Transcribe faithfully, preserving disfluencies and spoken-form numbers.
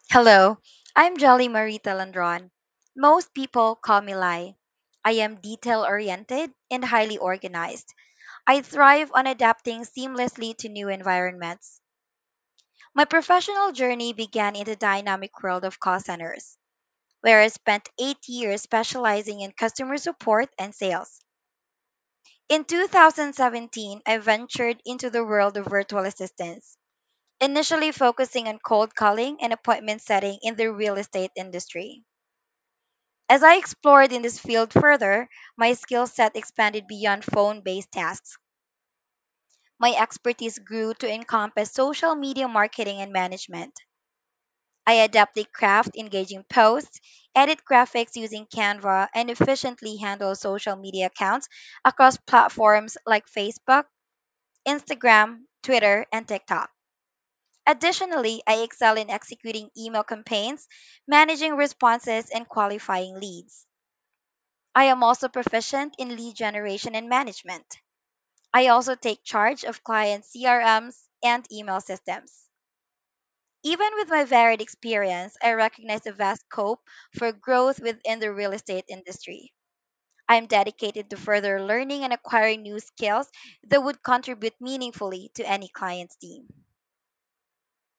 Hello, I'm Jolly Marie Talandron. Most people call me Lai. I am detail oriented and highly organized. I thrive on adapting seamlessly to new environments. My professional journey began in the dynamic world of call centers, where I spent eight years specializing in customer support and sales. In two thousand seventeen, I ventured into the world of virtual assistants, initially focusing on cold calling and appointment setting in the real estate industry. As I explored in this field further, my skill set expanded beyond phone based tasks. My expertise grew to encompass social media marketing and management. I adapted craft engaging posts, edit graphics using Canva, and efficiently handle social media accounts across platforms like Facebook, Instagram, Twitter, and TikTok. Additionally, I excel in executing email campaigns, managing responses, and qualifying leads. I am also proficient in lead generation and management. I also take charge of client C R Ms and email systems. Even with my varied experience, I recognize the vast scope for growth within the real estate industry. I'm dedicated to further learning and acquiring new skills that would contribute meaningfully to any client's team.